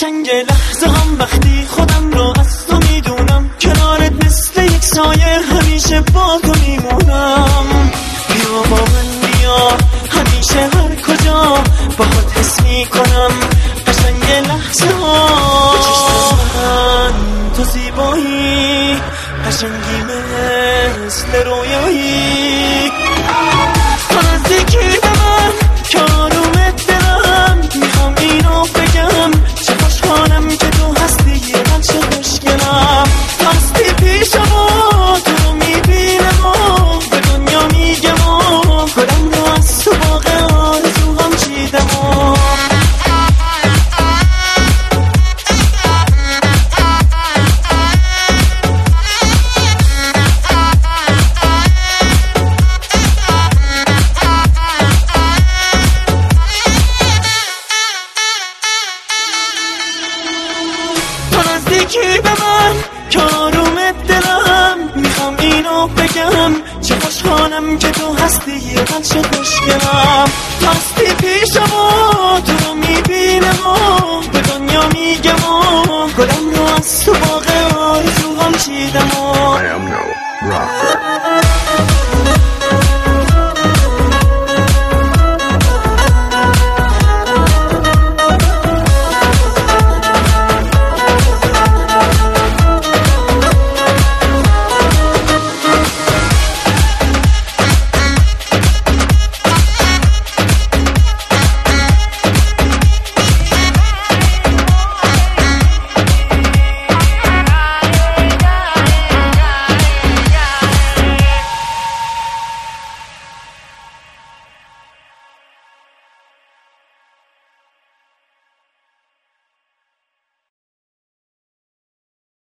قشنگ لحظه هم وقتی خودم رو از تو میدونم، کنارت مثل یک سایه همیشه با تو میمونم. بیا با من بیا همیشه هر کجا باهات حس میکنم قشنگ لحظه ها. چشم من تو زیبایی قشنگی مثل رویایی، تو نزدیکی به من که آرومت دلم، میخوام اینو بگم چه خوشحالم که تو هستی من چه خوشگلم. تو هستی پیشم و تو رو میبینم و به دنیا میگم و گلم رو از تو باغ آرزوهام چیدم و نزدیکی به من که آرومت دلم، میخوام اینو بگم چه خوشحالم که تو هستی من چه خوشگلم. تو هستی پیشم و